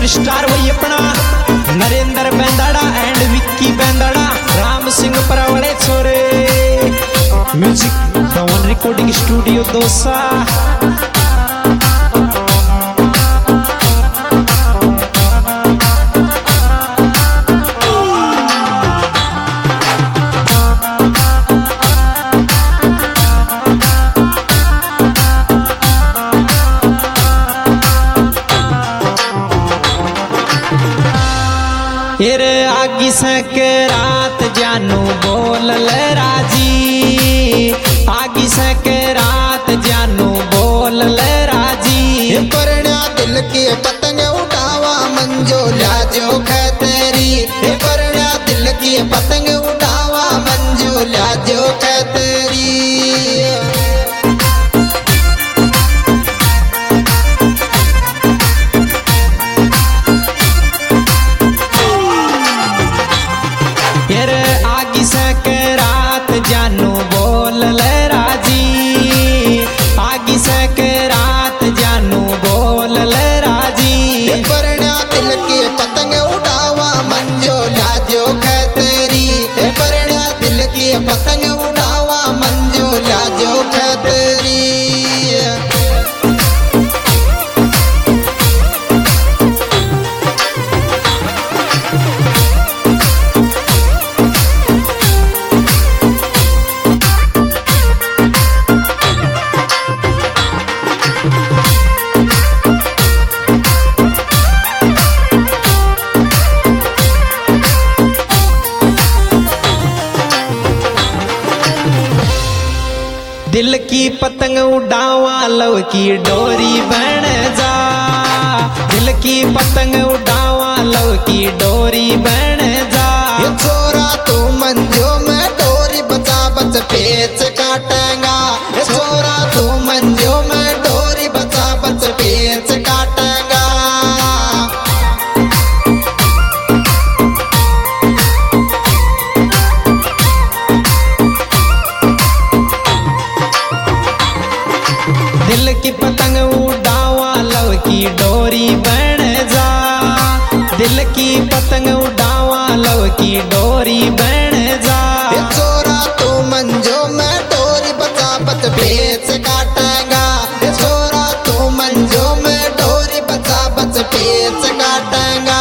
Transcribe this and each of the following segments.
Superstar वही अपना Narendra Bendara and Vicky Bendara, Ram Singh Parawade छोरे। Music Pawan recording studio Dosa. आगी सके रात जानू बोल ले राजी, आगी सके रात जानू बोल ले राजी। परण्या दिल की पतंग उठावा मंजो लाजो खतरी, परण्या दिल की पतंग उठावा मंजो लाजो खतरी। आगी सके रात जानू बोल ले राजी, आगी सके रात जानू बोल ले राजी। परण्या दिल की पतंग उठावा मंजो लाजो खतरी, परण्या दिल की पतंग उठावा मंजो लाजो खतरी। दिल की पतंग उड़ावा लव की डोरी बन जा, दिल की पतंग उड़ावा लव की डोरी बन जा। ये छोरा तू मंजो में डोरी बचा बच पेच काटेगा, ये छोरा तू मंजो में डोरी बचा बच पेच काटेगा। दिल की पतंग उड़ावा लव की डोरी बन जा, दिल की पतंग उड़ावा लव की डोरी बन जा। ये छोरा तू मंजो में डोरी बचा बच पेच काटेगा, ये छोरा तू मंजो में डोरी बचा बच पेच काटेगा।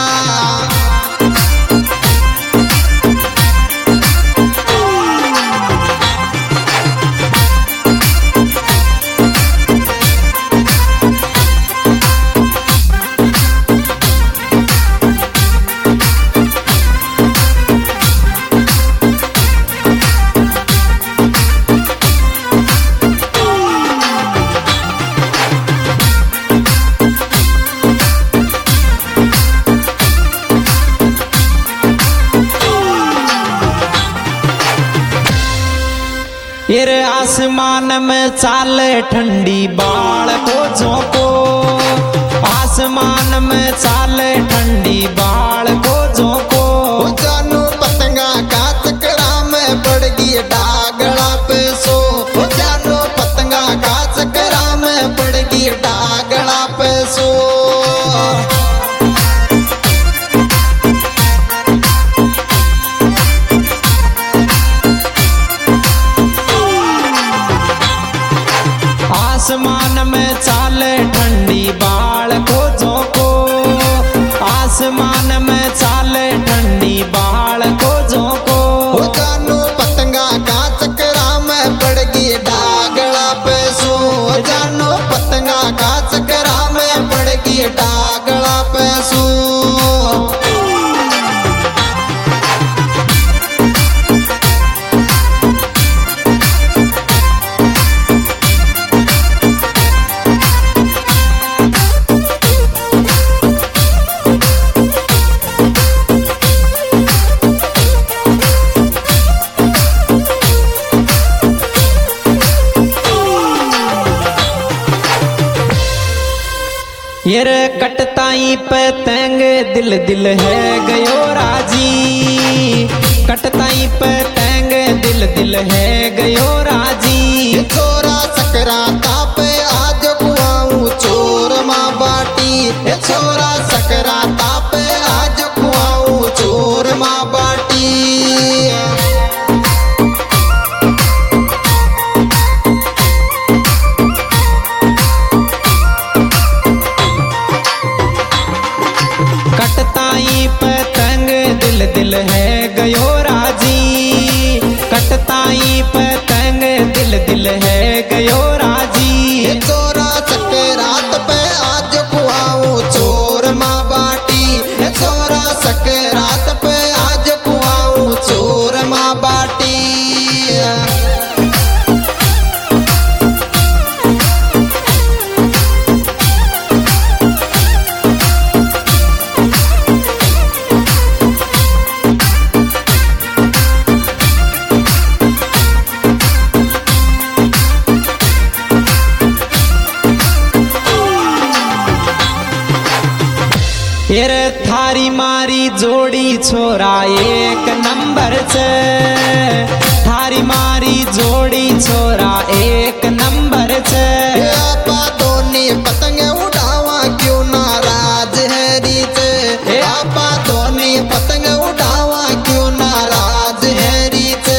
ये आसमान में चाले ठंडी बाल को झोंको, आसमान में चाले ठंडी बाल को झोंको। जानू पतंगा का चक्रा में पड़ गई डागड़ा पे सो, जानू पतंगा का चक्रा में पड़ गई डागड़ा पे सो। आसमान में चाले ठंडी बाल को झोंको, आसमान में चाले ठंडी बाल को झोंको। जानू पतंगा का चक्रा में पड़ गई डागड़ा पे सो, जानू पतंगा का चक्रा में पड़ गई डागड़ा पे सो। ये रे कटताई पे तंग दिल दिल है गयो राजी, कटताई पे तंग दिल दिल है गयो राजी। छोरा सकराता पे आज कुआऊं चोर माँ बाटी, छोरा सकराता फिर थारी मारी जोड़ी छोरा एक नंबर से, थारी मारी जोड़ी छोरा एक नंबर से। आपा दोनी पतंग उड़ावा क्यों नाराज है रीत, आपा दोनी पतंग उड़ावा क्यों नाराज है रीत।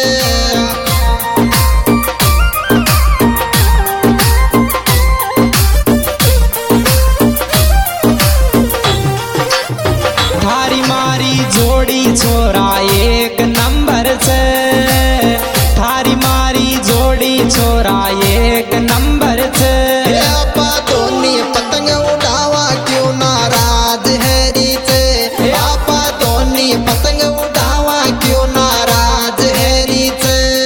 थारी मारी जोड़ी छोरा एक नंबर से, थारी मारी जोड़ी छोरा एक नंबर से। आपा दोनी पतंग उड़ावा क्यों नाराज है रीत, आपा दोनी पतंग उड़ावा क्यों नाराज है रीत।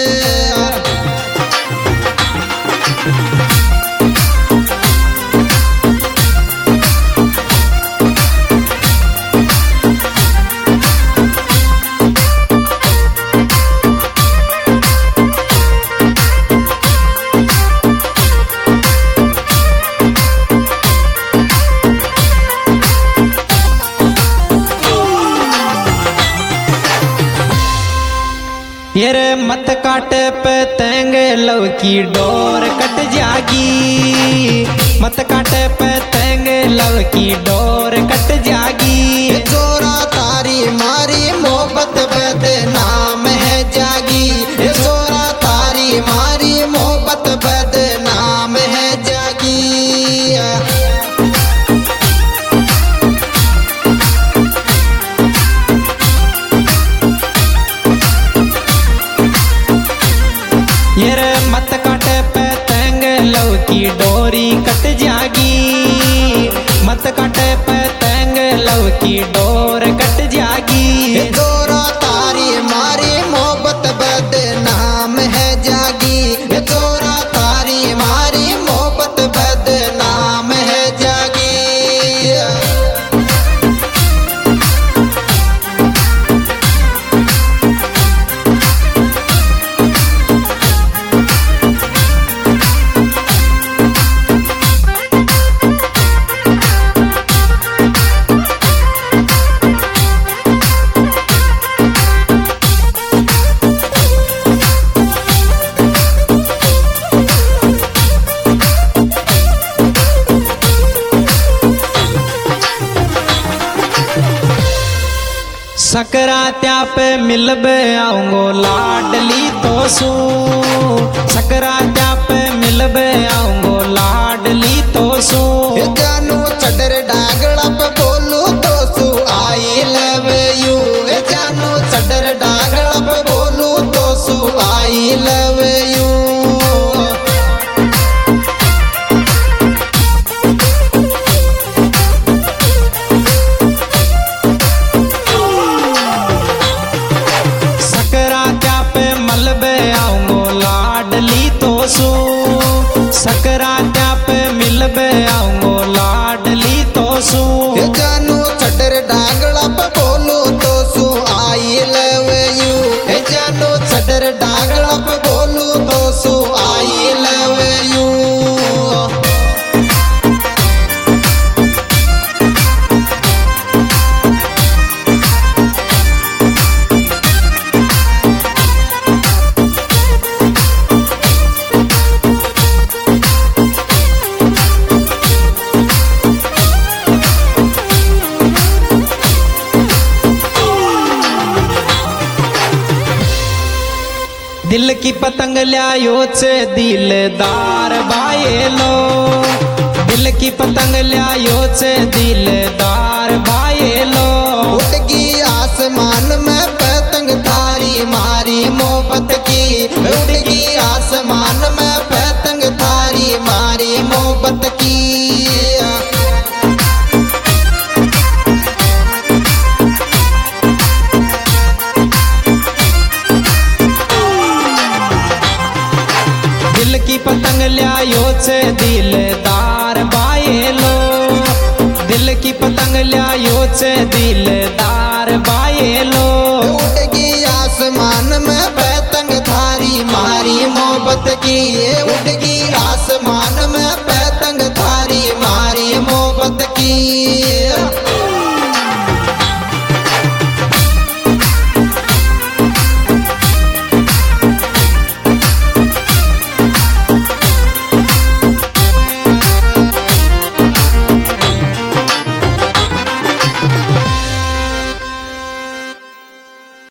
ये मत काट पतंग लव की डोर कट जागी, मत काट पतंग लव की डोर कट जागी। जोरा तारी मारी मोहब्बत बदनाम है जागी, जोरा तारी मारी मोहब्बत बदनाम है जागी। ये मत काट पतंग लव की डोरी कट जागी, मत काट पतंग लव की डोर कट जागी। जोरा तारी मारी मोहब्बत बदनाम है जागी, जोरा तारी मारी मोहब्बत बदनाम है जागी। सकरात्या पे मिलबे आऊंगो लाडली तो सू, सकरात्या पे मिलबे आऊंगो लाडली तो सू। जानू चडर डागड़ा पे बोलू तो सू आई लव यू, जानू चडर डागड़ा पे बोलू तो सू आई लव यू। सकरात्या पे मिलबे आऊंगो लाडली तो सू। जानू चडर डागड़ा पे बोलू तो सू आई लव यू, जानू चडर डागड़ा पे बोलू तो सू आई लव यू। दिल की पतंग ल्यायो से दिलदार भाई लो, दिल की पतंग ल्यायो से दिलदार भाई लो। उड़गी आसमान में पतंग थारी मारी मोहब्बत की, उड़गी आसमान में पतंग थारी मारी मोहब्बत की। दिल की पतंग ल्यायो से दिलदार भाई लो, दिल की पतंग ल्यायो से दिलदार भाई लो।